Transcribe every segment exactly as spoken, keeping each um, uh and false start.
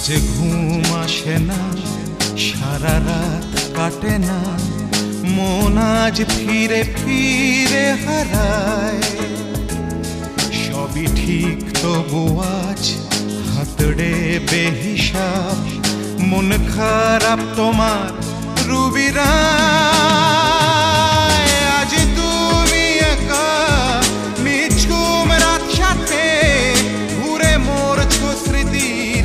যে ঘুম আসে না, সারা রাত কাটে না, মন আজ ফিরে ফিরে হারায়। সবই ঠিক তবু আজ হাতড়ে বেহিসাব, মন খারাপ তোমার রুবিরা। আজ তুমি একা নিঝুম রাত সাথে ঘুরে মরছো স্মৃতির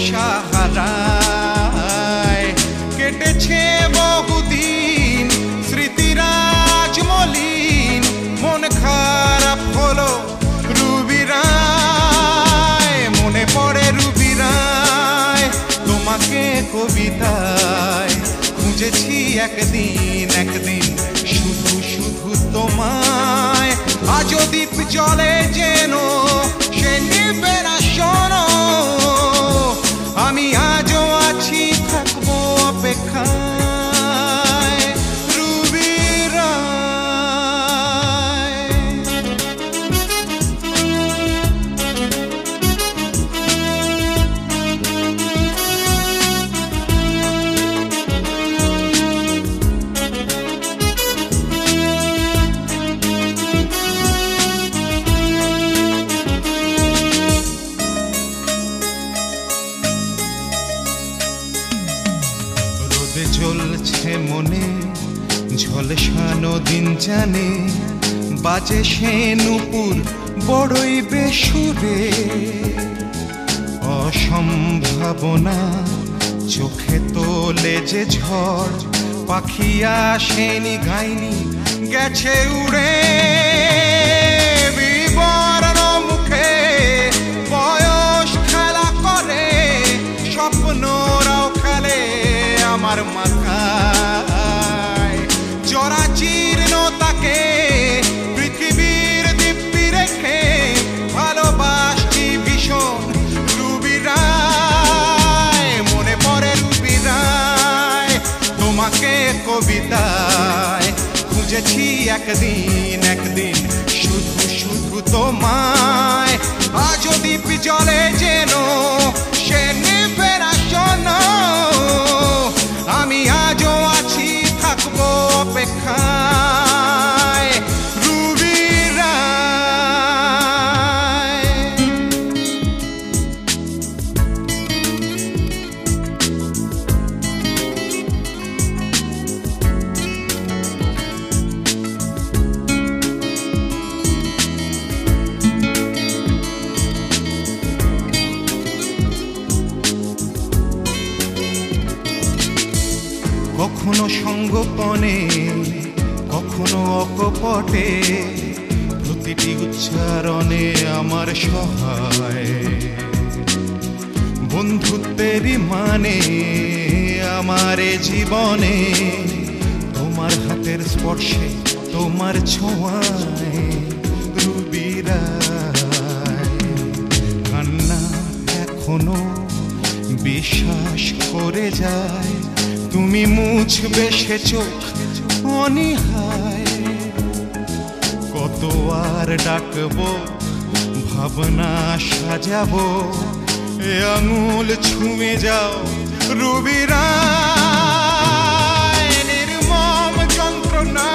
সাহারায়। কেটেছে বহুদিন স্মৃতিরাজ মলিন, মন খারাপ হলো রুবিরায়। মনে পড়ে রুবিরায় তোমাকে কবিতায়, খুঁজেছি একদিন একদিন শুধু শুধু তোমায়। আজও দ্বীপ জলে যেন সে নিবে না, শোনো আমি আজও আছি, থাকবো অপেক্ষায়। জ্বলছে মনে ঝলসানো দিন জানে, বাজে সে নূপুর বড়ই বেসুরে। অসম্ভাবনা চোখে তোলে যে ঝড়, পাখি আসেনি গাইনি গেছে উড়ে। বিবর্ণ মুখে বয়স খেলা করে, স্বপ্নরাও খেলে আমার মাথায়। জরা জীর্ণতাকে পৃথিবীর দিব্যি রেখে ভালোবাসছি ভীষণ রুবিরায়। মনে পড়ে রুবিরায় তোমাকে কবিতায়, খুঁজেছি একদিন একদিন শুধু শুধু তোমায়। আজও দ্বীপ জলে যেন সে নিবে না, শোনো আমি আজও আছি, থাকবো অপেক্ষায় রুবিরায়। কখনো সঙ্গোপনে কখনো অকপটে, প্রতিটি উচ্চারণে আমার সহায়। বন্ধুত্বেরই মানে আমার জীবনে, তোমার হাতের স্পর্শে তোমার ছোঁয়ায় রুবিরায়। কান্না এখনো বিশ্বাস করে যায়, তুমি মুছবে সে চোখ অনিহায়। কত আর ডাকবো ভাবনা সাজাবো, এ আঙুল ছুঁয়ে যাও রুবিরায়। নির্মম যন্ত্রণা